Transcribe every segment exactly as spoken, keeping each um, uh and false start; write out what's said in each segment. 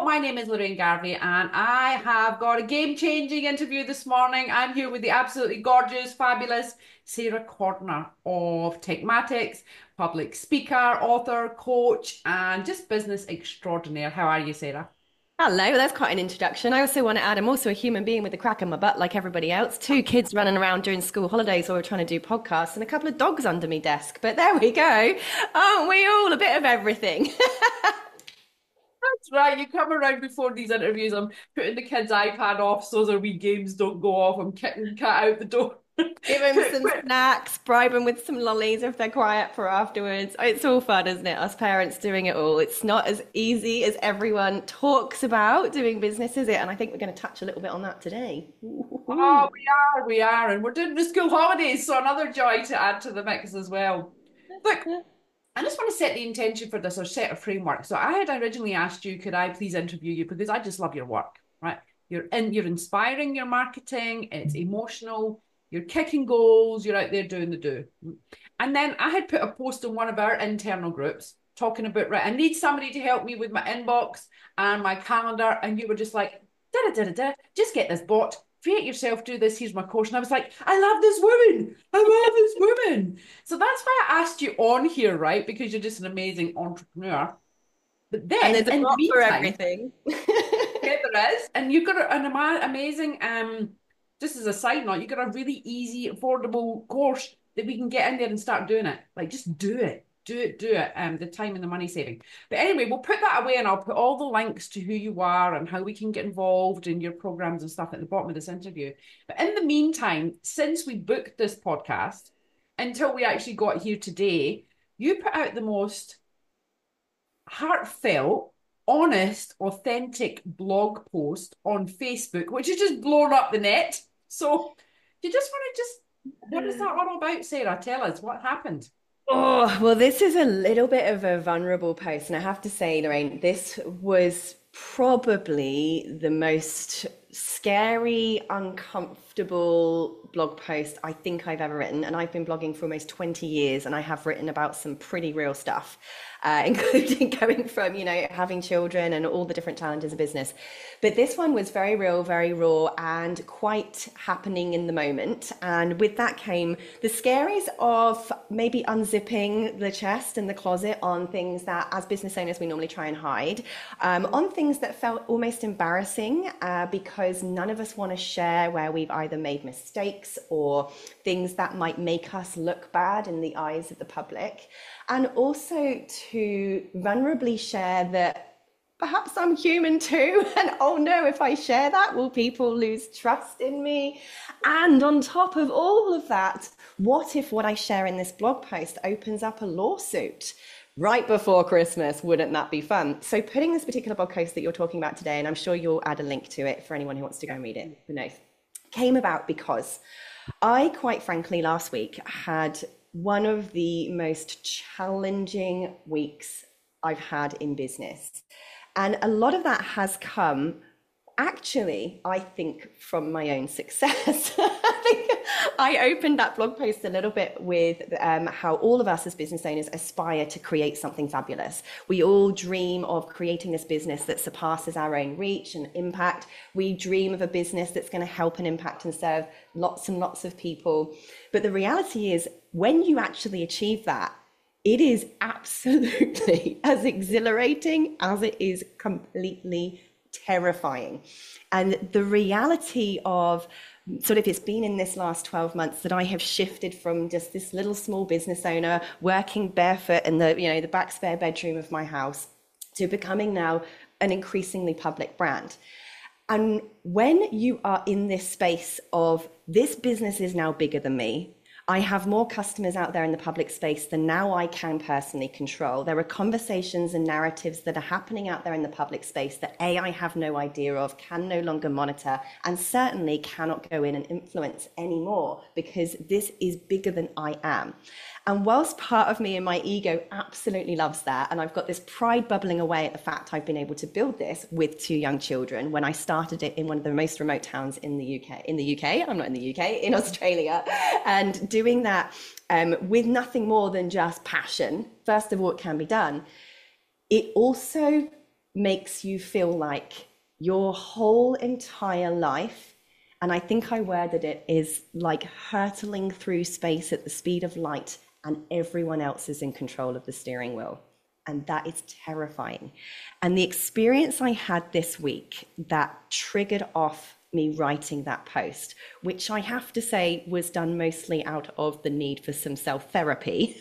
my name is Lorraine Garvey, and I have got a game-changing interview this morning. I'm here with the absolutely gorgeous, fabulous Sarah Cordner of Techmatics, public speaker, author, coach, and just business extraordinaire. How are you, Sarah? Hello, that's quite an introduction. I also want to add I'm also a human being with a crack in my butt like everybody else. Two kids running around during school holidays while we're trying to do podcasts and a couple of dogs under me desk. But there we go. Aren't we all a bit of everything? That's right. You come around before these interviews. I'm putting the kids' iPad off so their wee games don't go off. I'm kicking the cat out the door. Give them Put, some put, snacks, bribe them with some lollies if they're quiet for afterwards. It's all fun, isn't it? Us parents doing it all. It's not as easy as everyone talks about doing business, is it? And I think we're going to touch a little bit on that today. oh, we are, we are. And we're doing the school holidays, so another joy to add to the mix as well. Look, I just want to set the intention for this or set a framework. So I had originally asked you, could I please interview you? Because I just love your work, right? You're in, you're inspiring your marketing, it's emotional, you're kicking goals, you're out there doing the do. And then I had put a post on one of our internal groups talking about, right, I need somebody to help me with my inbox and my calendar. And you were just like, da da da da, just get this bot, create yourself, do this, here's my course. And I was like, I love this woman. I love this woman. So that's why I asked you on here, right? Because you're just an amazing entrepreneur. But And then there's a in the bot for meantime, everything. yeah, there is. And you've got an ama- amazing, um, just as a side note, you've got a really easy, affordable course that we can get in there and start doing it. Like, just do it. Do it, do it. Um, the time and the money saving. But anyway, we'll put that away and I'll put all the links to who you are and how we can get involved in your programs and stuff at the bottom of this interview. But in the meantime, since we booked this podcast, until we actually got here today, you put out the most heartfelt, honest, authentic blog post on Facebook, which has just blown up the net. So, you just want to just, what is that all about, Sarah? Tell us what happened. Oh, well, this is a little bit of a vulnerable post. And I have to say, Lorraine, this was probably the most scary, uncomfortable blog post I think I've ever written. And I've been blogging for almost twenty years and I have written about some pretty real stuff, uh, including going from, you know, having children and all the different challenges of business. But this one was very real, very raw, and quite happening in the moment. And with that came the scaries of maybe unzipping the chest and the closet on things that, as business owners, we normally try and hide, um, on things that felt almost embarrassing uh, because none of us want to share where we've either made mistakes or things that might make us look bad in the eyes of the public. And also to vulnerably share that perhaps I'm human too. And oh no, if I share that, will people lose trust in me? And on top of all of that, what if what I share in this blog post opens up a lawsuit right before Christmas? Wouldn't that be fun? So putting this particular blog post that you're talking about today, and I'm sure you'll add a link to it for anyone who wants to go and read it, who knows, came about because I, quite frankly, last week had one of the most challenging weeks I've had in business. And a lot of that has come actually, I think, from my own success. I think I opened that blog post a little bit with um, how all of us as business owners aspire to create something fabulous. We all dream of creating this business that surpasses our own reach and impact. We dream of a business that's going to help and impact and serve lots and lots of people. But the reality is, when you actually achieve that, it is absolutely as exhilarating as it is completely terrifying. And the reality of sort of it's been in this last twelve months that I have shifted from just this little small business owner working barefoot in the, you know, the back spare bedroom of my house to becoming now an increasingly public brand. And when you are in this space of this business is now bigger than me, I have more customers out there in the public space than now I can personally control. There are conversations and narratives that are happening out there in the public space that A, I have no idea of, can no longer monitor, and certainly cannot go in and influence anymore because this is bigger than I am. And whilst part of me and my ego absolutely loves that, and I've got this pride bubbling away at the fact I've been able to build this with two young children when I started it in one of the most remote towns in the U K, in the U K, I'm not in the U K, in Australia, and doing that um, with nothing more than just passion. First of all, it can be done. It also makes you feel like your whole entire life, and I think I worded it, is like hurtling through space at the speed of light, and everyone else is in control of the steering wheel. And that is terrifying. And the experience I had this week that triggered off me writing that post, which I have to say was done mostly out of the need for some self-therapy.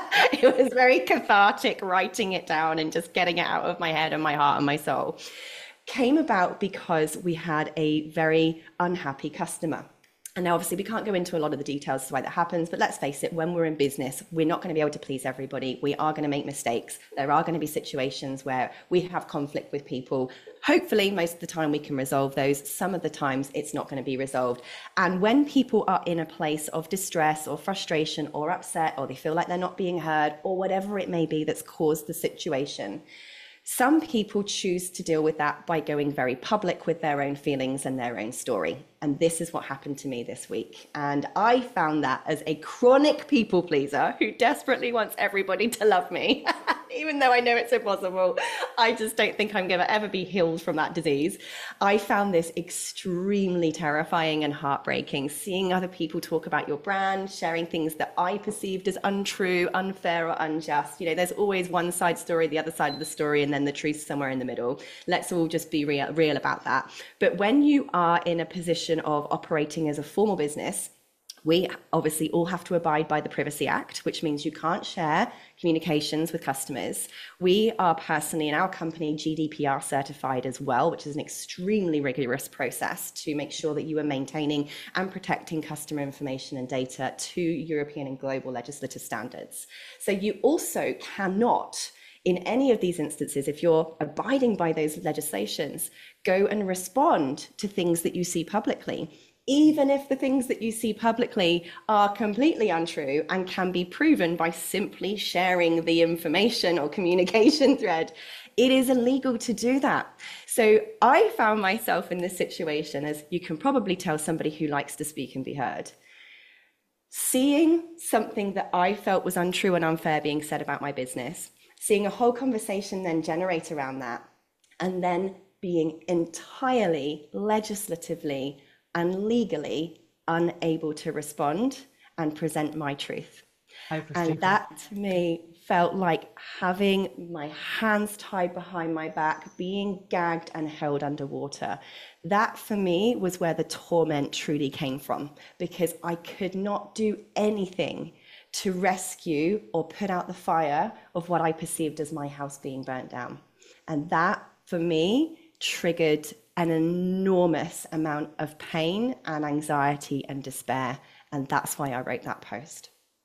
It was very cathartic writing it down and just getting it out of my head and my heart and my soul. Came about because we had a very unhappy customer. And now, obviously, we can't go into a lot of the details as to why that happens, but let's face it, when we're in business, we're not going to be able to please everybody. We are going to make mistakes. There are going to be situations where we have conflict with people. Hopefully, most of the time we can resolve those. Some of the times it's not going to be resolved. And when people are in a place of distress or frustration or upset, or they feel like they're not being heard, or whatever it may be that's caused the situation, some people choose to deal with that by going very public with their own feelings and their own story. And this is what happened to me this week. And I found that as a chronic people pleaser who desperately wants everybody to love me, even though I know it's impossible, I just don't think I'm going to ever be healed from that disease. I found this extremely terrifying and heartbreaking, seeing other people talk about your brand, sharing things that I perceived as untrue, unfair, or unjust. You know, there's always one side story, the other side of the story, and then the truth somewhere in the middle. Let's all just be real, real about that. But when you are in a position of operating as a formal business, we obviously all have to abide by the Privacy Act, which means you can't share communications with customers. We are personally in our company G D P R certified as well, which is an extremely rigorous process to make sure that you are maintaining and protecting customer information and data to European and global legislative standards. So you also cannot, in any of these instances, if you're abiding by those legislations, go and respond to things that you see publicly, even if the things that you see publicly are completely untrue and can be proven by simply sharing the information or communication thread. It is illegal to do that. So I found myself in this situation, as you can probably tell somebody who likes to speak and be heard, seeing something that I felt was untrue and unfair being said about my business, seeing a whole conversation then generate around that, and then being entirely legislatively and legally unable to respond and present my truth. And that to me felt like having my hands tied behind my back, being gagged and held underwater. That for me was where the torment truly came from, because I could not do anything to rescue or put out the fire of what I perceived as my house being burnt down. And that for me triggered an enormous amount of pain and anxiety and despair. And that's why I wrote that post.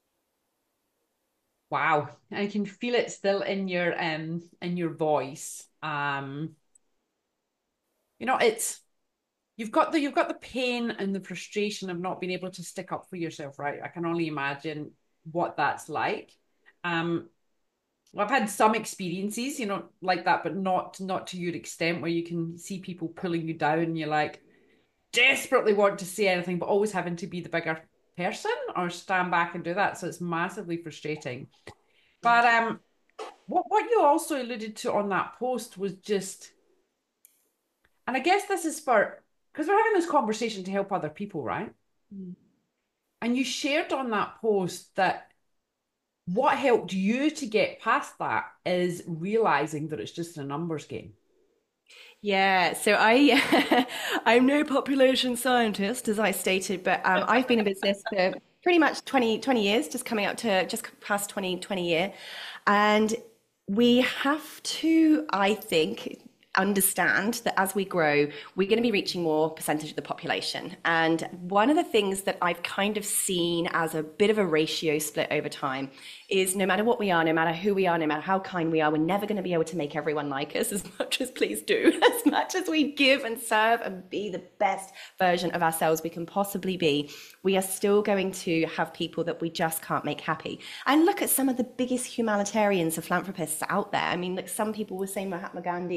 Wow. I can feel it still in your um in your voice. Um, you know, it's you've got the you've got the pain and the frustration of not being able to stick up for yourself, right? I can only imagine what that's like. Um, well, I've had some experiences, you know, like that, but not not to your extent, where you can see people pulling you down and you're like desperately want to say anything, but always having to be the bigger person or stand back and do that. So it's massively frustrating. But um, what what you also alluded to on that post was just, and I guess this is for, because we're having this conversation to help other people, right? Mm. And you shared on that post that what helped you to get past that is realizing that it's just a numbers game. Yeah, so I, I'm no population scientist, as I stated, but um, I've been in business for pretty much twenty, twenty years, just coming up to just past twenty, twenty year. And we have to, I think, understand that as we grow, we're going to be reaching more percentage of the population. And one of the things that I've kind of seen as a bit of a ratio split over time is no matter what we are, no matter who we are, no matter how kind we are, we're never going to be able to make everyone like us as much as please do, as much as we give and serve and be the best version of ourselves we can possibly be. We are still going to have people that we just can't make happy. And look at some of the biggest humanitarians and philanthropists out there. I mean, like some people will say Mahatma Gandhi, who did amazing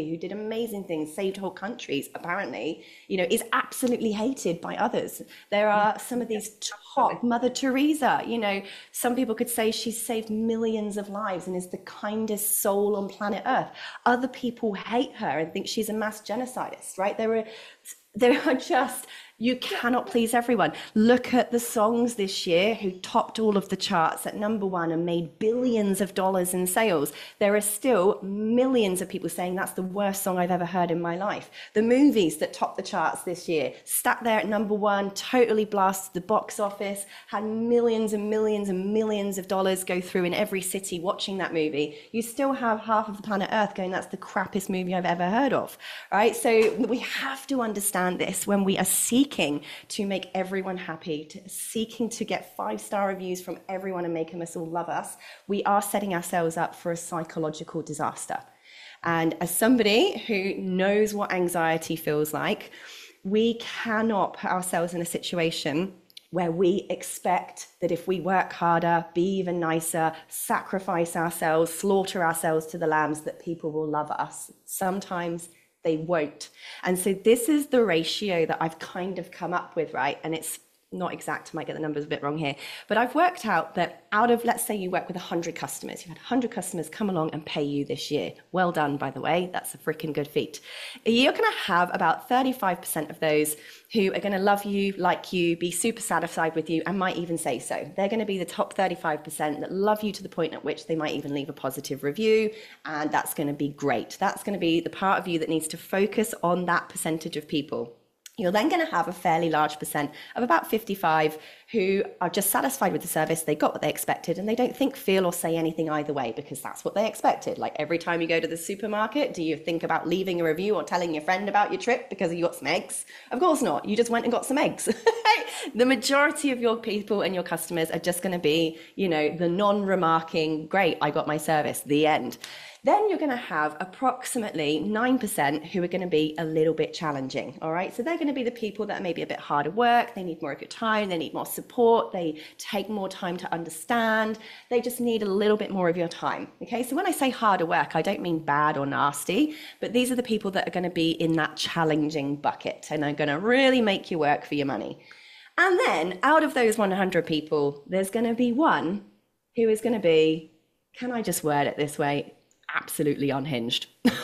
amazing things, saved whole countries, apparently, you know, is absolutely hated by others. There are some of these top, Mother Teresa, you know, some people could say she's saved millions of lives and is the kindest soul on planet Earth. Other people hate her and think she's a mass genocidist, right? There are, there are just, you cannot please everyone. Look at the songs this year who topped all of the charts at number one and made billions of dollars in sales. There are still millions of people saying that's the worst song I've ever heard in my life. The movies that topped the charts this year, sat there at number one, totally blasted the box office, had millions and millions and millions of dollars go through in every city watching that movie. You still have half of the planet Earth going, that's the crappiest movie I've ever heard of, right? So we have to understand this when we are seeking to make everyone happy, to seeking to get five-star reviews from everyone and making us all love us. We are setting ourselves up for a psychological disaster. And as somebody who knows what anxiety feels like, we cannot put ourselves in a situation where we expect that if we work harder, be even nicer, sacrifice ourselves, slaughter ourselves to the lambs, that people will love us. Sometimes they won't. And so this is the ratio that I've kind of come up with, right? And it's not exact, I might get the numbers a bit wrong here, but I've worked out that out of, let's say you work with one hundred customers, you've had one hundred customers come along and pay you this year. Well done, by the way, that's a freaking good feat. You're going to have about thirty-five percent of those who are going to love you, like you, be super satisfied with you, and might even say so. They're going to be the top thirty-five percent that love you to the point at which they might even leave a positive review, and that's going to be great. That's going to be the part of you that needs to focus on that percentage of people. You're then going to have a fairly large percent of about fifty-five who are just satisfied with the service. They got what they expected and they don't think, feel or say anything either way because that's what they expected. Like every time you go to the supermarket, do you think about leaving a review or telling your friend about your trip because you got some eggs? Of course not. You just went and got some eggs. The majority of your people and your customers are just going to be, you know, the non-remarking, great, I got my service, the end. Then you're going to have approximately nine percent who are going to be a little bit challenging, all right? So they're going to be the people that are maybe a bit harder work, they need more of your time, they need more support, they take more time to understand, they just need a little bit more of your time, okay? So when I say harder work, I don't mean bad or nasty, but these are the people that are going to be in that challenging bucket and are going to really make you work for your money. And then out of those one hundred people, there's going to be one who is going to be, can I just word it this way, absolutely unhinged.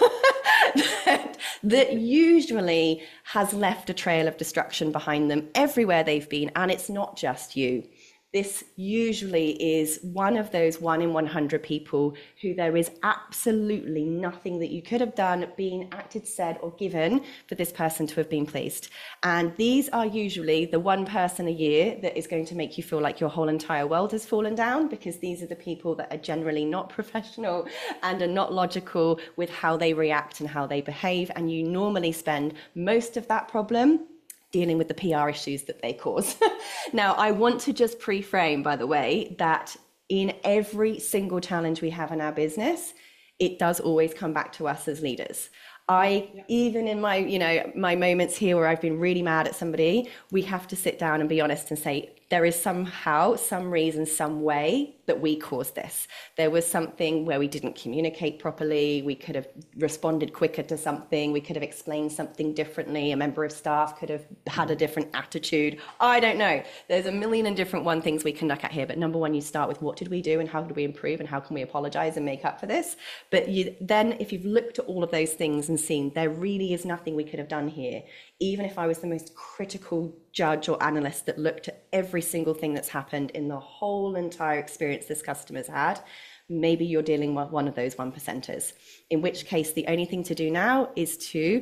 that, that usually has left a trail of destruction behind them everywhere they've been, and it's not just you. This usually is one of those one in one hundred people who there is absolutely nothing that you could have done, been, acted, said, or given for this person to have been pleased. And these are usually the one person a year that is going to make you feel like your whole entire world has fallen down, because these are the people that are generally not professional and are not logical with how they react and how they behave. And you normally spend most of that problem dealing with the P R issues that they cause. Now, I want to just pre-frame, by the way, that in every single challenge we have in our business, it does always come back to us as leaders. I, yeah. even in my, you know, my moments here where I've been really mad at somebody, we have to sit down and be honest and say, there is somehow, some reason, some way that we caused this. There was something where we didn't communicate properly. We could have responded quicker to something. We could have explained something differently. A member of staff could have had a different attitude. I don't know. There's a million and different one things we can look at here. But number one, you start with what did we do and how did we improve and how can we apologize and make up for this? But you, then if you've looked at all of those things and seen there really is nothing we could have done here, even if I was the most critical judge or analyst that looked at every single thing that's happened in the whole entire experience this customer's had, maybe you're dealing with one of those one percenters. In which case, the only thing to do now is to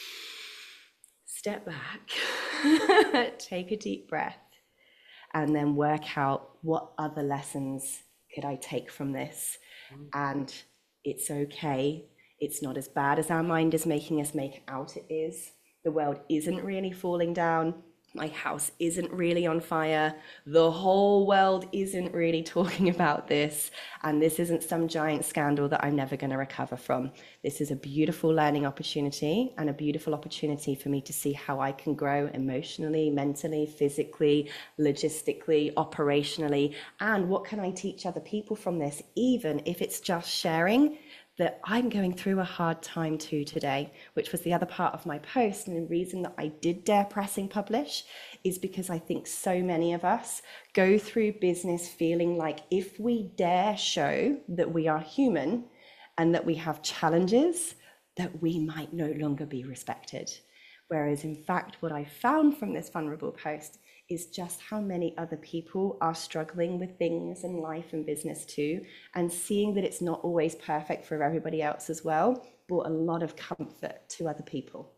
step back, take a deep breath, and then work out what other lessons could I take from this. And it's okay. It's not as bad as our mind is making us make out it is. The world isn't really falling down. My house isn't really on fire. The whole world isn't really talking about this. And this isn't some giant scandal that I'm never going to recover from. This is a beautiful learning opportunity and a beautiful opportunity for me to see how I can grow emotionally, mentally, physically, logistically, operationally. And what can I teach other people from this, even if it's just sharing that I'm going through a hard time too today, which was the other part of my post. And the reason that I did dare pressing publish is because I think so many of us go through business feeling like if we dare show that we are human and that we have challenges, that we might no longer be respected. Whereas in fact, what I found from this vulnerable post is just how many other people are struggling with things in life and business too, and seeing that it's not always perfect for everybody else as well brought a lot of comfort to other people.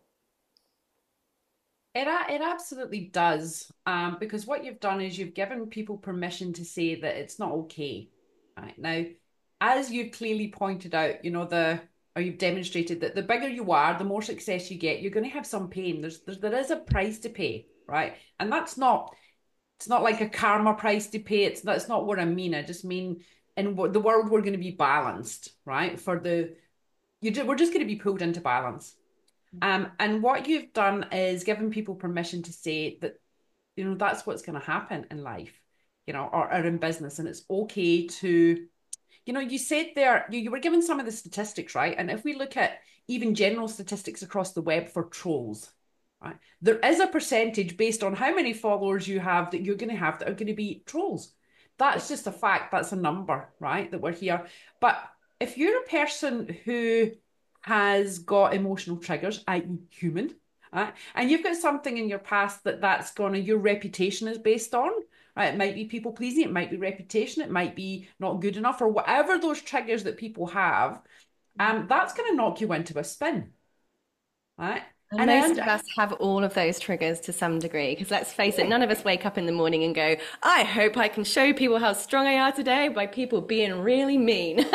It, it absolutely does, um, because what you've done is you've given people permission to say that it's not okay. Right now, as you've clearly pointed out, you know, the or you've demonstrated that the bigger you are, the more success you get, you're going to have some pain. There's, there's there is a price to pay, right? And that's not it's not like a karma price to pay. It's that's not what I mean. I just mean in the world we're going to be balanced, right? For the you do, we're just going to be pulled into balance. Um, and what you've done is given people permission to say that, you know, that's what's going to happen in life, you know, or, or in business. And it's okay to, you know, you said there, you, you were given some of the statistics, right? And if we look at even general statistics across the web for trolls, right, there is a percentage based on how many followers you have that you're going to have that are going to be trolls. That's just a fact. That's a number, right? That we're here. But if you're a person who has got emotional triggers, that is human, right? And you've got something in your past that that's gonna, your reputation is based on, right? It might be people pleasing, it might be reputation, it might be not good enough, or whatever those triggers that people have, um, that's gonna knock you into a spin, right? And And most then, of us have all of those triggers to some degree, because let's face it, none of us wake up in the morning and go, I hope I can show people how strong I am today by people being really mean.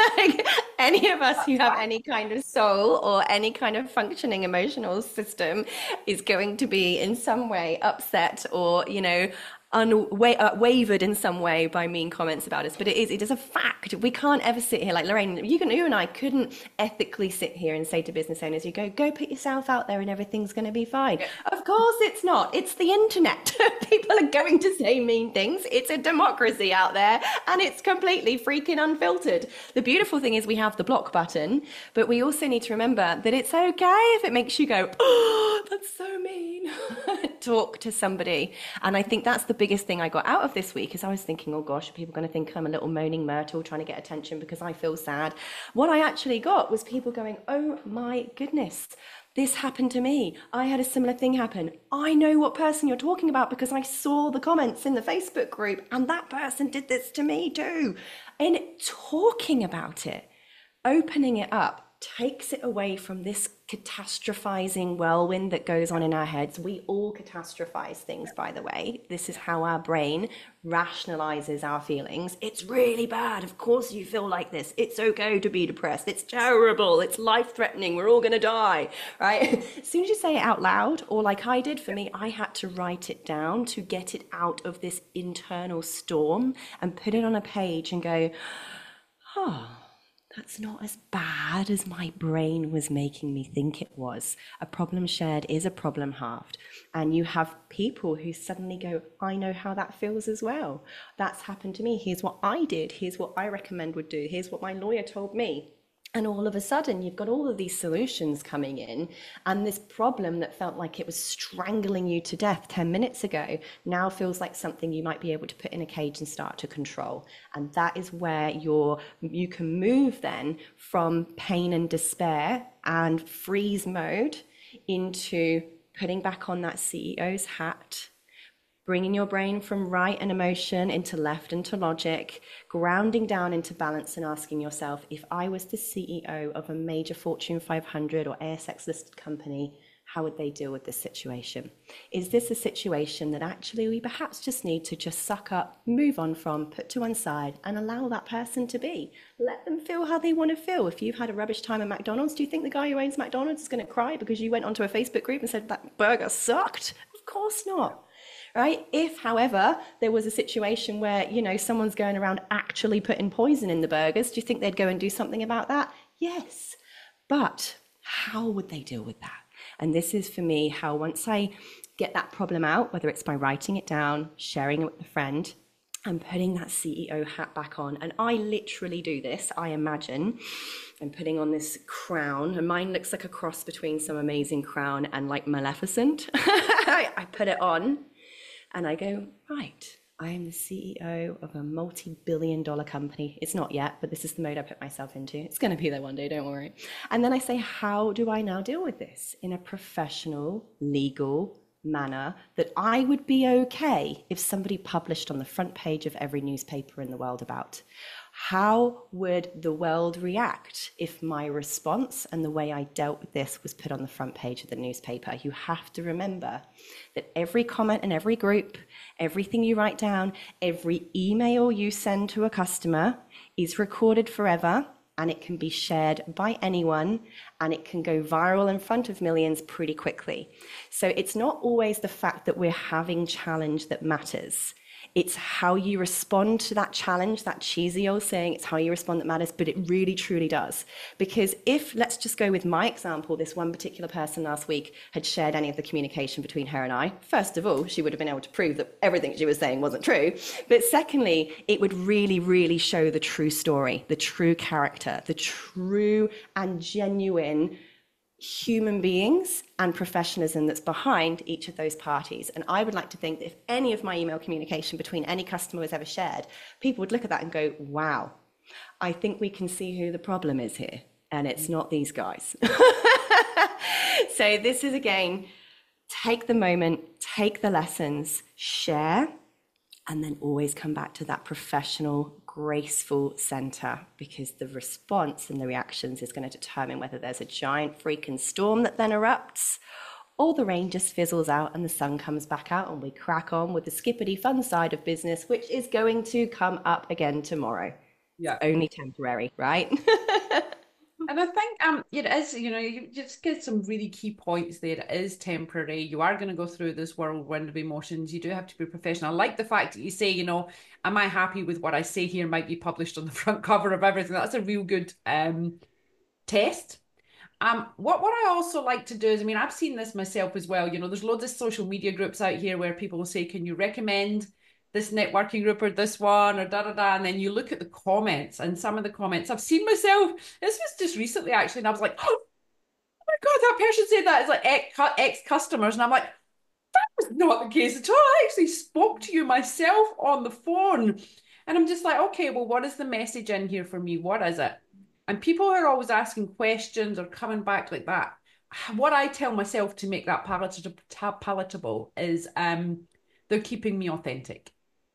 Any of us who have any kind of soul or any kind of functioning emotional system is going to be in some way upset or, you know, unwa- uh, wavered in some way by mean comments about us. But it is it is a fact. We can't ever sit here like Lorraine. You can you and I couldn't ethically sit here and say to business owners, you go go put yourself out there and everything's going to be fine. Yeah. Of course it's not. It's the internet. People are going to say mean things. It's a democracy out there, and it's completely freaking unfiltered. The beautiful thing is we have the block button, but we also need to remember that it's okay if it makes you go, oh, that's so mean. Talk to somebody. And I think that's the biggest thing I got out of this week is I was thinking, oh gosh, are people going to think I'm a little moaning Myrtle trying to get attention because I feel sad? What I actually got was people going, oh my goodness, this happened to me. I had a similar thing happen. I know what person you're talking about because I saw the comments in the Facebook group and that person did this to me too. And talking about it, opening it up, takes it away from this catastrophizing whirlwind that goes on in our heads. We all catastrophize things, by the way. This is how our brain rationalizes our feelings. It's really bad. Of course you feel like this. It's okay to be depressed. It's terrible. It's life-threatening. We're all going to die, right? As soon as you say it out loud, or like I did, for me, I had to write it down to get it out of this internal storm and put it on a page and go, oh, that's not as bad as my brain was making me think it was. A problem shared is a problem halved. And you have people who suddenly go, I know how that feels as well. That's happened to me. Here's what I did. Here's what I recommend would do. Here's what my lawyer told me. And all of a sudden, you've got all of these solutions coming in, and this problem that felt like it was strangling you to death ten minutes ago now feels like something you might be able to put in a cage and start to control. And that is where you're, you can move then from pain and despair and freeze mode into putting back on that C E O's hat, bringing your brain from right and emotion into left and to logic, grounding down into balance and asking yourself, if I was the C E O of a major Fortune five hundred or A S X listed company, how would they deal with this situation? Is this a situation that actually we perhaps just need to just suck up, move on from, put to one side and allow that person to be? Let them feel how they want to feel. If you've had a rubbish time at McDonald's, do you think the guy who owns McDonald's is going to cry because you went onto a Facebook group and said that burger sucked? Of course not. Right? If, however, there was a situation where, you know, someone's going around actually putting poison in the burgers, do you think they'd go and do something about that? Yes. But how would they deal with that? And this is for me how once I get that problem out, whether it's by writing it down, sharing it with a friend, I'm putting that C E O hat back on. And I literally do this. I imagine I'm putting on this crown, and mine looks like a cross between some amazing crown and like Maleficent. I put it on and I go, right, I am the C E O of a multi-billion dollar company. It's not yet, but this is the mode I put myself into. It's going to be there one day, don't worry. And then I say, how do I now deal with this in a professional, legal manner that I would be okay if somebody published on the front page of every newspaper in the world about? How would the world react if my response and the way I dealt with this was put on the front page of the newspaper? You have to remember that every comment in every group, everything you write down, every email you send to a customer is recorded forever, and it can be shared by anyone, and it can go viral in front of millions pretty quickly. So it's not always the fact that we're having challenge that matters. It's how you respond to that challenge, that cheesy old saying, it's how you respond that matters, but it really truly does. Because if, let's just go with my example, this one particular person last week had shared any of the communication between her and I, first of all, she would have been able to prove that everything she was saying wasn't true. But secondly, it would really, really show the true story, the true character, the true and genuine human beings and professionalism that's behind each of those parties. And I would like to think that if any of my email communication between any customer was ever shared, people would look at that and go, wow, I think we can see who the problem is here. And it's not these guys. So this is, again, take the moment, take the lessons, share, and then always come back to that professional, graceful center, because the response and the reactions is going to determine whether there's a giant freaking storm that then erupts, or the rain just fizzles out and the sun comes back out and we crack on with the skippity fun side of business, which is going to come up again tomorrow. Yeah. It's only temporary, right? And I think um, it is, you know, you just get some really key points there. It is temporary. You are going to go through this whirlwind of emotions. You do have to be professional. I like the fact that you say, you know, am I happy with what I say here might be published on the front cover of everything. That's a real good um, test. Um, what, what I also like to do is, I mean, I've seen this myself as well. You know, there's loads of social media groups out here where people will say, can you recommend this networking group or this one or da da da, and then you look at the comments, and some of the comments I've seen myself. This was just recently actually, and I was like, oh my god, that person said that. It's like ex, ex customers, and I'm like, that was not the case at all. I actually spoke to you myself on the phone, and I'm just like, okay, well, what is the message in here for me? What is it? And people are always asking questions or coming back like that. What I tell myself to make that palatable, palatable is um, they're keeping me authentic.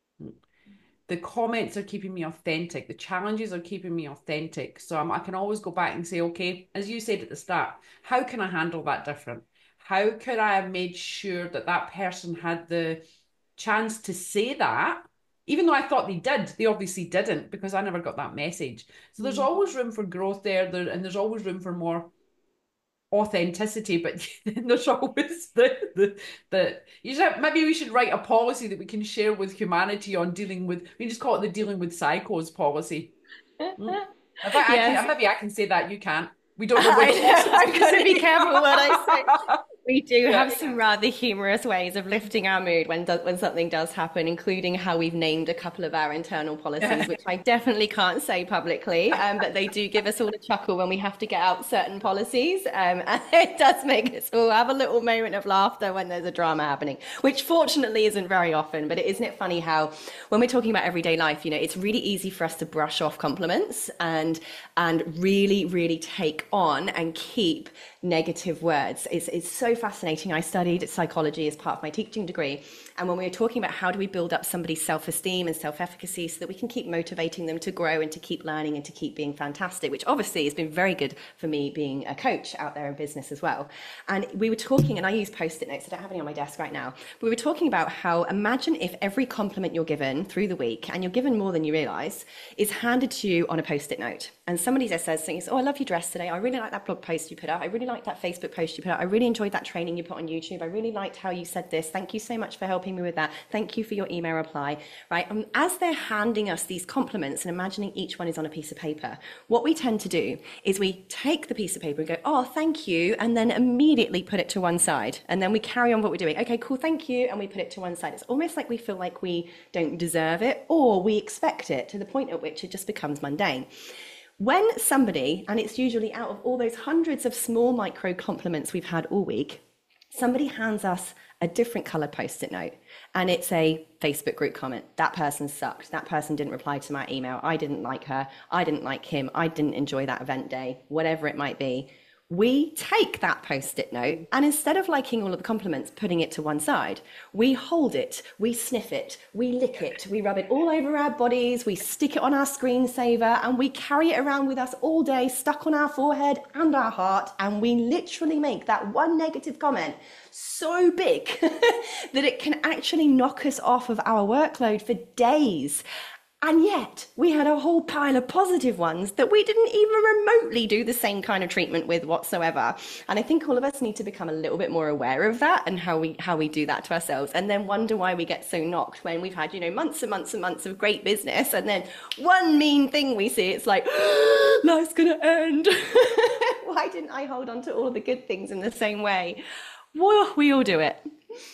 The comments are keeping me authentic. The challenges are keeping me authentic. So I'm, I can always go back and say, okay, as you said at the start, how can I handle that different? How could I have made sure that that person had the chance to say that, even though I thought they did? They obviously didn't, because I never got that message. So there's always room for growth there, there and there's always room for more authenticity, but there's always the the, the you should, maybe we should write a policy that we can share with humanity on dealing with, we just call it the dealing with psychos policy. Mm. I bet yes. I can, maybe I can say that, you can't. We don't know what I've got to be careful what I say. We do yeah, have yeah. some rather humorous ways of lifting our mood when do, when something does happen, including how we've named a couple of our internal policies, which I definitely can't say publicly, um, but they do give us all a chuckle when we have to get out certain policies. Um, and it does make us all have a little moment of laughter when there's a drama happening, which fortunately isn't very often. But isn't it funny how when we're talking about everyday life, you know, it's really easy for us to brush off compliments and and really, really take on and keep negative words. It's, it's so fascinating. I studied psychology as part of my teaching degree. And when we were talking about how do we build up somebody's self-esteem and self-efficacy so that we can keep motivating them to grow and to keep learning and to keep being fantastic, which obviously has been very good for me being a coach out there in business as well. And we were talking, and I use post-it notes, I don't have any on my desk right now, but we were talking about how, imagine if every compliment you're given through the week, and you're given more than you realize, is handed to you on a post-it note. And somebody just says things, oh, I love your dress today. I really like that blog post you put out. I really like that Facebook post you put out. I really enjoyed that that training you put on YouTube. I really liked how you said this. Thank you so much for helping me with that. Thank you for your email reply, right? And as they're handing us these compliments and imagining each one is on a piece of paper, what we tend to do is we take the piece of paper and go, oh, thank you, and then immediately put it to one side. And then we carry on what we're doing. Okay, cool, thank you. And we put it to one side. It's almost like we feel like we don't deserve it, or we expect it, to the point at which it just becomes mundane. When somebody, and it's usually out of all those hundreds of small micro compliments we've had all week, somebody hands us a different colored post-it note, and it's a Facebook group comment. That person sucked. That person didn't reply to my email. I didn't like her. I didn't like him. I didn't enjoy that event day, whatever it might be. We take that post-it note, and instead of liking all of the compliments, putting it to one side, we hold it, we sniff it, we lick it, we rub it all over our bodies, we stick it on our screensaver, and we carry it around with us all day, stuck on our forehead and our heart, and we literally make that one negative comment so big that it can actually knock us off of our workload for days. And yet we had a whole pile of positive ones that we didn't even remotely do the same kind of treatment with whatsoever. And I think all of us need to become a little bit more aware of that and how we how we do that to ourselves, and then wonder why we get so knocked when we've had, you know, months and months and months of great business, and then one mean thing we see, it's like, life's gonna end. Why didn't I hold on to all of the good things in the same way? Well, we all do it.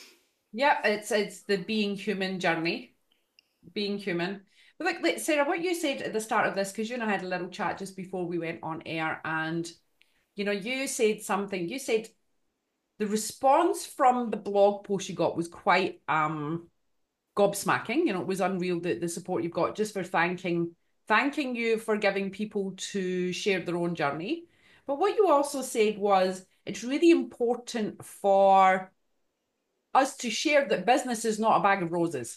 Yeah, it's it's the being human journey. Being human. But like, Sarah, what you said at the start of this, because you and I had a little chat just before we went on air, and you know, you said something. You said the response from the blog post you got was quite um gobsmacking. You know, it was unreal, the, the support you've got, just for thanking thanking you for giving people to share their own journey. But what you also said was it's really important for us to share that business is not a bag of roses.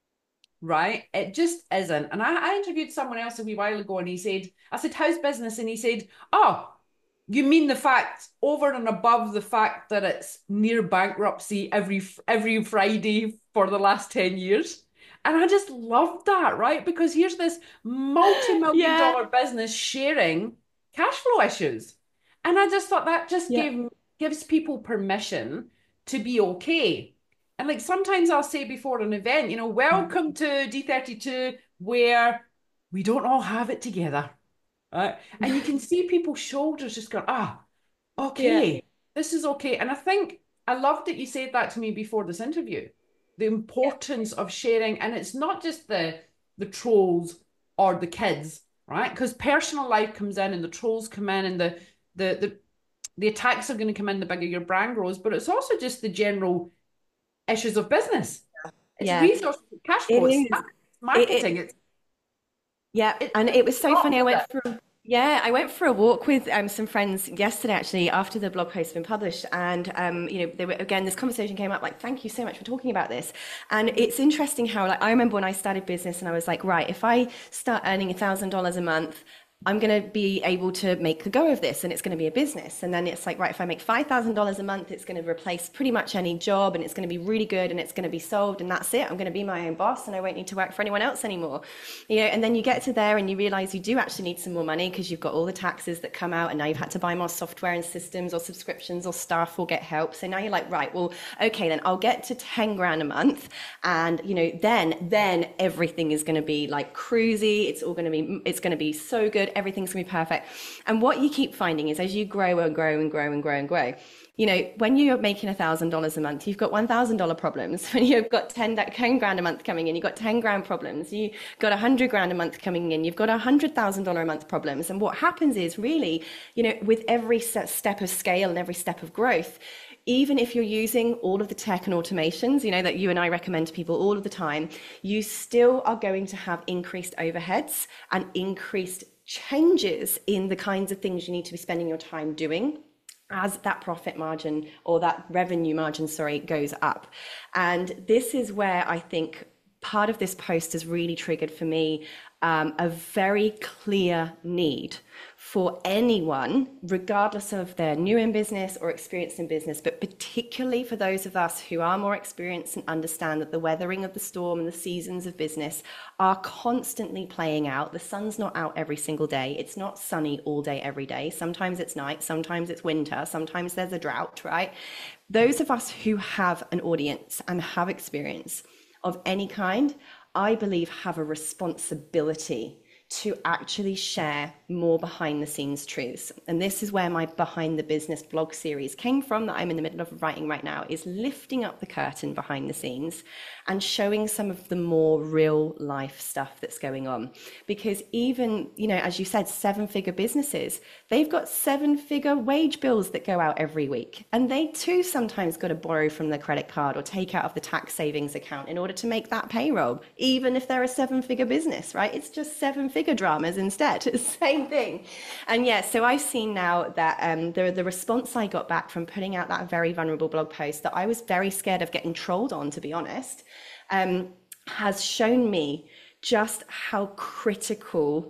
Right? It just isn't. And I, I interviewed someone else a wee while ago, and he said, I said, how's business? And he said, oh, you mean the fact, over and above the fact that it's near bankruptcy every every Friday for the last ten years. And I just loved that, right? Because here's this multi-million Yeah. dollar business sharing cash flow issues. And I just thought that just Yeah. gave gives people permission to be okay. And like sometimes I'll say before an event, you know, welcome to D thirty-two, where we don't all have it together, right? And you can see people's shoulders just going, ah, Yeah. okay, this is okay. And I think I loved that you said that to me before this interview, the importance of sharing. And it's not just the the trolls or the kids, right? Because personal life comes in and the trolls come in, and the the the the attacks are going to come in the bigger your brand grows, but it's also just the general issues of business. It's Yeah. resources, cash It flow, it's is. marketing. It, it, It's yeah. it's And it was so all funny. I of went it. for Yeah, I went for a walk with um, some friends yesterday, actually, after the blog post had been published. And, um, you know, they were, again, this conversation came up like, thank you so much for talking about this. And it's interesting how, like, I remember when I started business and I was like, right, if I start earning a thousand dollars a month, I'm going to be able to make a go of this, and it's going to be a business. And then it's like, right, if I make five thousand dollars a month, it's going to replace pretty much any job, and it's going to be really good, and it's going to be solved, and that's it. I'm going to be my own boss, and I won't need to work for anyone else anymore. You know, and then you get to there and you realize you do actually need some more money because you've got all the taxes that come out, and now you've had to buy more software and systems or subscriptions or staff or get help. So now you're like, right, well, okay, then I'll get to ten grand a month, and you know, then then everything is going to be like cruisy. It's all going to be it's going to be so good. Everything's gonna be perfect. And what you keep finding is as you grow and grow and grow and grow and grow, you know, when you're making a thousand dollars a month, you've got one thousand dollar problems. When you've got ten, ten grand a month coming in, you've got ten grand problems. You got a hundred grand a month coming in, you've got a hundred thousand dollar a month problems. And what happens is really, you know, with every step of scale and every step of growth, even if you're using all of the tech and automations, you know, that you and I recommend to people all of the time, you still are going to have increased overheads and increased changes in the kinds of things you need to be spending your time doing as that profit margin or that revenue margin, sorry, goes up. And this is where I think part of this post has really triggered for me um, a very clear need for anyone, regardless of their new in business or experienced in business, but particularly for those of us who are more experienced and understand that the weathering of the storm and the seasons of business are constantly playing out. The sun's not out every single day. It's not sunny all day, every day. Sometimes it's night, sometimes it's winter, sometimes there's a drought, right? Those of us who have an audience and have experience of any kind, I believe, have a responsibility to actually share more behind the scenes truths. And this is where my Behind the Business blog series came from, that I'm in the middle of writing right now, is lifting up the curtain behind the scenes and showing some of the more real life stuff that's going on. Because even, you know, as you said, seven figure businesses, they've got seven figure wage bills that go out every week. And they too sometimes got to borrow from their credit card or take out of the tax savings account in order to make that payroll, even if they're a seven figure business, right? It's just seven figure dramas instead. Same thing. And yes, yeah, so I've seen now that um, the, the response I got back from putting out that very vulnerable blog post that I was very scared of getting trolled on, to be honest, um, has shown me just how critical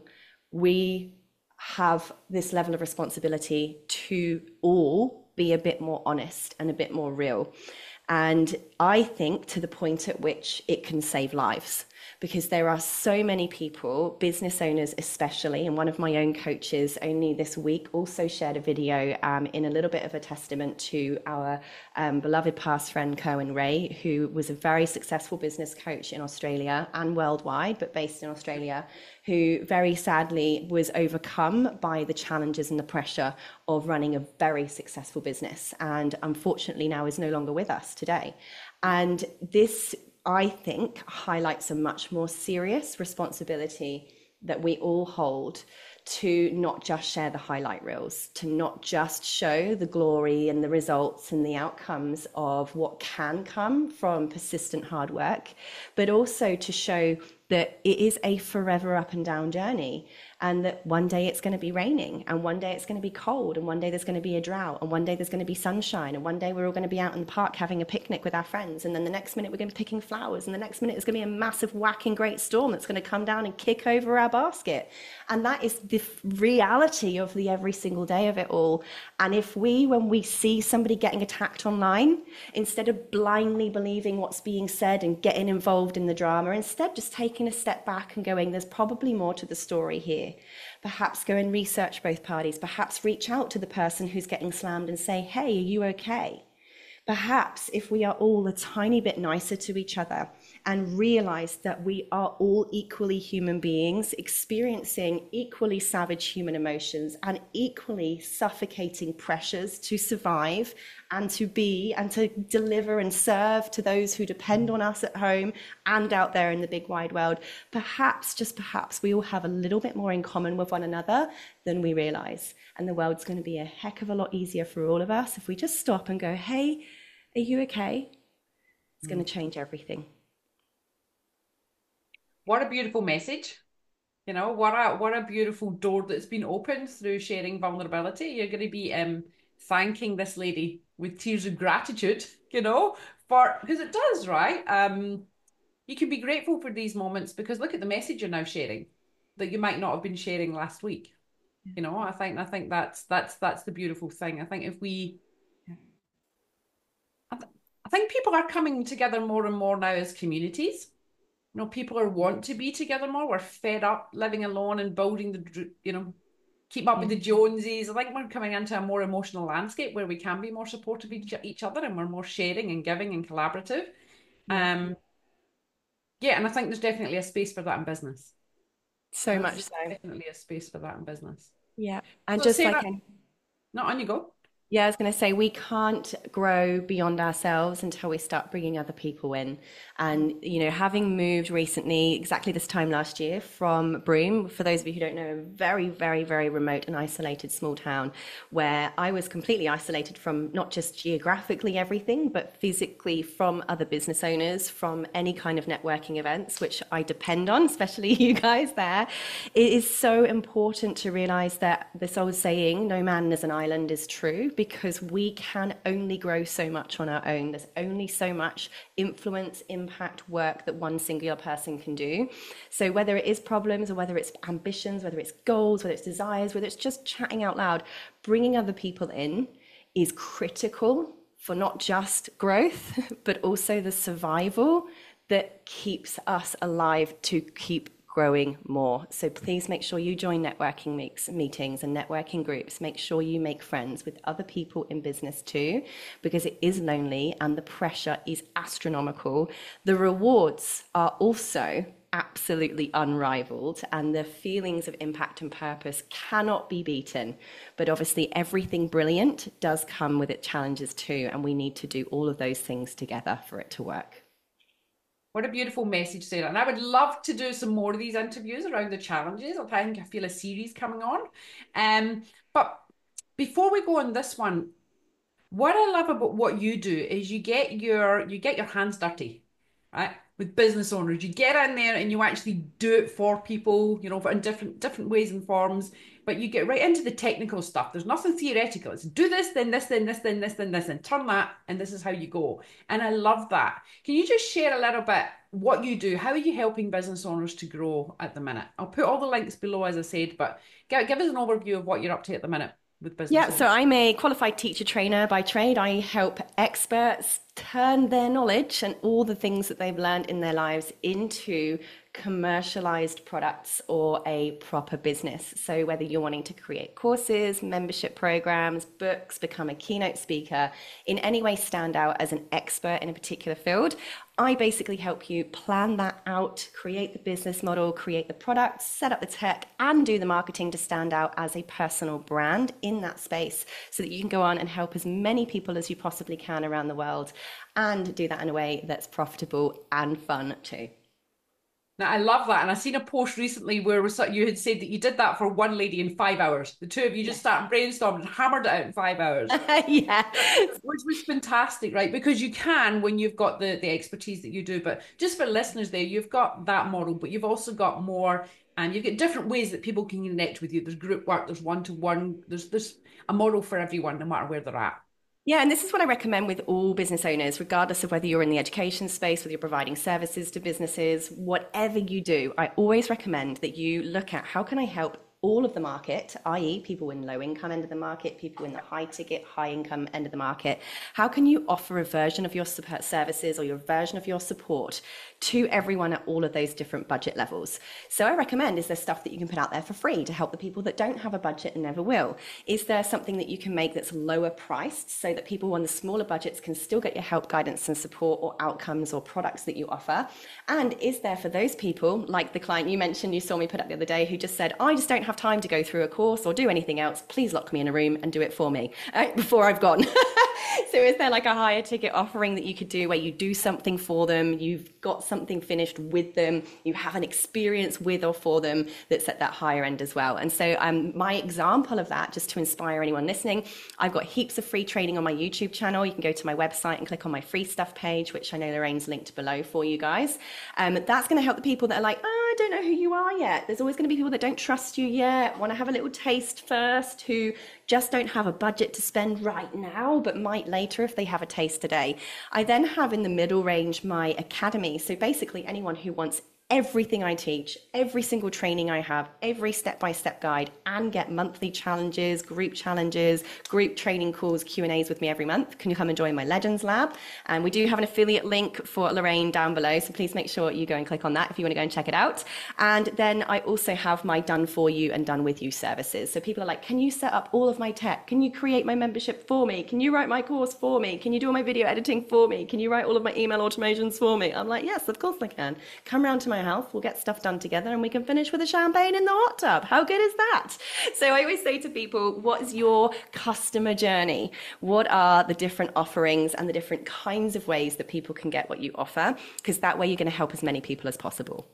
we have this level of responsibility to all be a bit more honest and a bit more real. And I think to the point at which it can save lives, because there are so many people, business owners especially, and one of my own coaches only this week also shared a video um, in a little bit of a testament to our um, beloved past friend Kerwin Ray, who was a very successful business coach in Australia and worldwide, but based in Australia, who very sadly was overcome by the challenges and the pressure of running a very successful business, and unfortunately now is no longer with us today. And this, I think, highlights a much more serious responsibility that we all hold to not just share the highlight reels, to not just show the glory and the results and the outcomes of what can come from persistent hard work, but also to show that it is a forever up and down journey, and that one day it's going to be raining, and one day it's going to be cold, and one day there's going to be a drought, and one day there's going to be sunshine, and one day we're all going to be out in the park having a picnic with our friends, and then the next minute we're going to be picking flowers, and the next minute it's going to be a massive whacking great storm that's going to come down and kick over our basket. And that is the reality of the every single day of it all. And if we, when we see somebody getting attacked online, instead of blindly believing what's being said and getting involved in the drama, instead just taking a step back and going, there's probably more to the story here. Perhaps go and research both parties. Perhaps reach out to the person who's getting slammed and say, hey, are you okay? Perhaps if we are all a tiny bit nicer to each other and realize that we are all equally human beings, experiencing equally savage human emotions and equally suffocating pressures to survive and to be and to deliver and serve to those who depend on us at home and out there in the big wide world, perhaps, just perhaps, we all have a little bit more in common with one another than we realize. And the world's going to be a heck of a lot easier for all of us if we just stop and go, hey, are you okay? It's going to change everything. What a beautiful message. You know, what a what a beautiful door that's been opened through sharing vulnerability. You're going to be um thanking this lady with tears of gratitude, you know, for, because it does, right? Um, you can be grateful for these moments because look at the message you're now sharing that you might not have been sharing last week. You know, I think I think that's that's that's the beautiful thing. I think if we I, th I think people are coming together more and more now as communities. You know, people are want to be together more. We're fed up living alone and building the, you know, keep up with the Joneses. I think we're coming into a more emotional landscape where we can be more supportive of each, each other, and we're more sharing and giving and collaborative. Yeah. Um, yeah, and I think there's definitely a space for that in business. So there's much so. Definitely a space for that in business. Yeah, and so just Sarah, like I... no, on you go. Yeah, I was going to say, we can't grow beyond ourselves until we start bringing other people in. And, you know, having moved recently, exactly this time last year, from Broome, for those of you who don't know, a very, very, very remote and isolated small town where I was completely isolated from not just geographically everything, but physically from other business owners, from any kind of networking events, which I depend on, especially you guys there. It is so important to realize that this old saying, no man is an island, is true. because we can only grow so much on our own. There's only so much influence, impact, work that one singular person can do. So whether it is problems or whether it's ambitions, whether it's goals, whether it's desires, whether it's just chatting out loud, bringing other people in is critical for not just growth, but also the survival that keeps us alive to keep growing more. So please make sure you join networking meets, meetings and networking groups. Make sure you make friends with other people in business too, because it is lonely and the pressure is astronomical. The rewards are also absolutely unrivaled, and the feelings of impact and purpose cannot be beaten. But obviously everything brilliant does come with its challenges too, and we need to do all of those things together for it to work. What a beautiful message, Sarah. And I would love to do some more of these interviews around the challenges. I think I feel a series coming on. Um, but before we go on this one, what I love about what you do is you get your you get your hands dirty, right? With business owners, you get in there and you actually do it for people, you know, in different different ways and forms. But you get right into the technical stuff. There's nothing theoretical. It's do this, then this, then this, then this, then this, and turn that, and this is how you go. And I love that. Can you just share a little bit what you do? How are you helping business owners to grow at the minute? I'll put all the links below, as I said, but give, give us an overview of what you're up to at the minute with business Yeah, so owners. I'm a qualified teacher trainer by trade. I help experts turn their knowledge and all the things that they've learned in their lives into commercialized products or a proper business. So whether you're wanting to create courses, membership programs, books, become a keynote speaker, in any way stand out as an expert in a particular field, I basically help you plan that out, create the business model, create the products, set up the tech, and do the marketing to stand out as a personal brand in that space so that you can go on and help as many people as you possibly can around the world, and do that in a way that's profitable and fun too. Now, I love that. And I seen a post recently where was, you had said that you did that for one lady in five hours. The two of you just Yes. started brainstorming and hammered it out in five hours. Yeah. Which was fantastic, right? Because you can when you've got the, the expertise that you do. But just for listeners there, you've got that model, but you've also got more, and you've got different ways that people can connect with you. There's group work, there's one-to-one, there's there's a model for everyone, no matter where they're at. Yeah, and this is what I recommend with all business owners, regardless of whether you're in the education space, whether you're providing services to businesses, whatever you do, I always recommend that you look at how can I help all of the market, that is people in low income end of the market, people in the high ticket, high income end of the market. How can you offer a version of your services or your version of your support to everyone at all of those different budget levels? So I recommend, is there stuff that you can put out there for free to help the people that don't have a budget and never will? Is there something that you can make that's lower priced so that people on the smaller budgets can still get your help, guidance and support, or outcomes or products that you offer? And is there for those people, like the client you mentioned, you saw me put up the other day, who just said, I just don't have time to go through a course or do anything else, please lock me in a room and do it for me uh, before I've gone. So is there like a higher ticket offering that you could do where you do something for them, you've got something finished with them, you have an experience with or for them that's at that higher end as well? And so um, my example of that, just to inspire anyone listening, I've got heaps of free training on my YouTube channel. You can go to my website and click on my free stuff page, which I know Lorraine's linked below for you guys. Um, that's going to help the people that are like, oh, I don't know who you are yet. There's always going to be people that don't trust you yet, want to have a little taste first, who just don't have a budget to spend right now, but might later if they have a taste today. I then have in the middle range my academy. So basically anyone who wants everything I teach, every single training I have, every step-by-step guide, and get monthly challenges, group challenges, group training calls, Q and A's with me every month, can you come and join my Legends Lab? And we do have an affiliate link for Lorraine down below, so please make sure you go and click on that if you want to go and check it out. And then I also have my done for you and done with you services. So people are like, can you set up all of my tech? Can you create my membership for me? Can you write my course for me? Can you do all my video editing for me? Can you write all of my email automations for me? I'm like, yes, of course I can. Come round to my health, we'll get stuff done together and we can finish with a champagne in the hot tub. How good is that? So I always say to people, what is your customer journey? What are the different offerings and the different kinds of ways that people can get what you offer? Because that way you're going to help as many people as possible.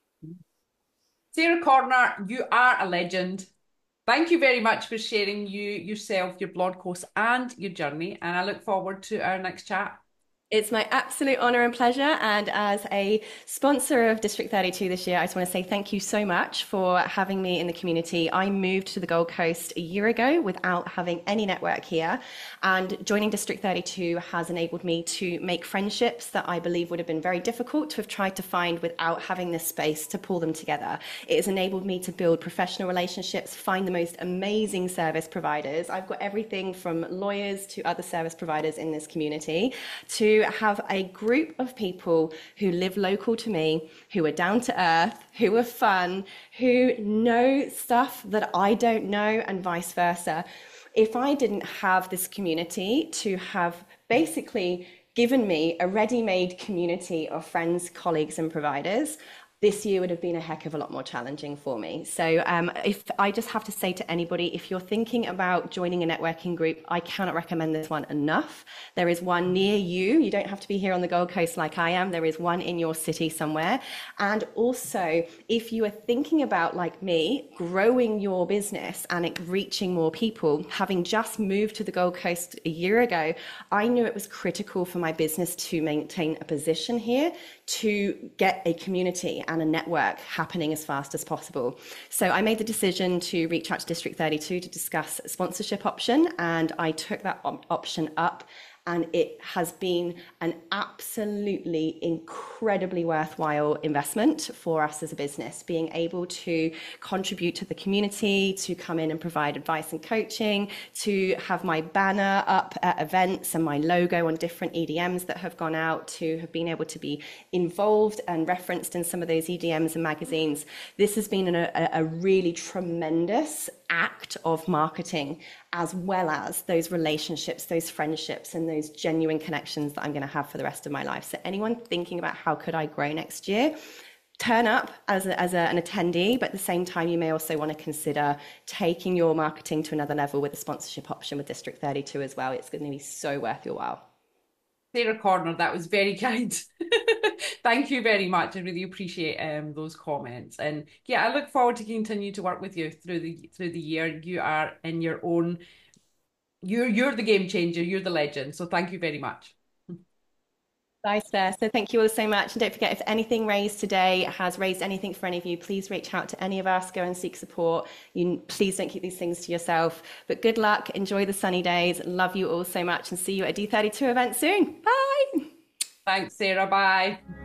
Sarah Corner, you are a legend. Thank you very much for sharing you yourself, your blog posts and your journey. And I look forward to our next chat. It's my absolute honor and pleasure. And as a sponsor of District thirty-two this year, I just want to say thank you so much for having me in the community. I moved to the Gold Coast a year ago without having any network here. And joining District thirty-two has enabled me to make friendships that I believe would have been very difficult to have tried to find without having this space to pull them together. It has enabled me to build professional relationships, find the most amazing service providers. I've got everything from lawyers to other service providers in this community to have a group of people who live local to me, who are down to earth, who are fun, who know stuff that I don't know, and vice versa. If I didn't have this community to have basically given me a ready-made community of friends, colleagues, and providers, this year would have been a heck of a lot more challenging for me. So um, if I just have to say to anybody, if you're thinking about joining a networking group, I cannot recommend this one enough. There is one near you. You don't have to be here on the Gold Coast like I am. There is one in your city somewhere. And also, if you are thinking about, like me, growing your business and it reaching more people, having just moved to the Gold Coast a year ago, I knew it was critical for my business to maintain a position here, to get a community and a network happening as fast as possible. So I made the decision to reach out to District thirty-two to discuss a sponsorship option, and I took that op- option up. And it has been an absolutely incredibly worthwhile investment for us as a business, being able to contribute to the community, to come in and provide advice and coaching, to have my banner up at events and my logo on different E D Ms that have gone out, to have been able to be involved and referenced in some of those E D Ms and magazines. This has been a, a really tremendous act of marketing, as well as those relationships, those friendships, and those genuine connections that I'm going to have for the rest of my life. So anyone thinking about how could I grow next year, turn up as, a, as a, an attendee, but at the same time, you may also want to consider taking your marketing to another level with a sponsorship option with District thirty-two as well. It's going to be so worth your while. Sarah Corner, that was very kind. Thank you very much. I really appreciate um those comments. And yeah, I look forward to continue to work with you through the through the year. You are in your own, you're you're the game changer, you're the legend. So thank you very much. Vice versa. So thank you all so much. And don't forget, if anything raised today has raised anything for any of you, please reach out to any of us, go and seek support. You please don't keep these things to yourself. But good luck, enjoy the sunny days. Love you all so much, and see you at a D thirty-two event soon. Bye. Thanks, Sarah. Bye.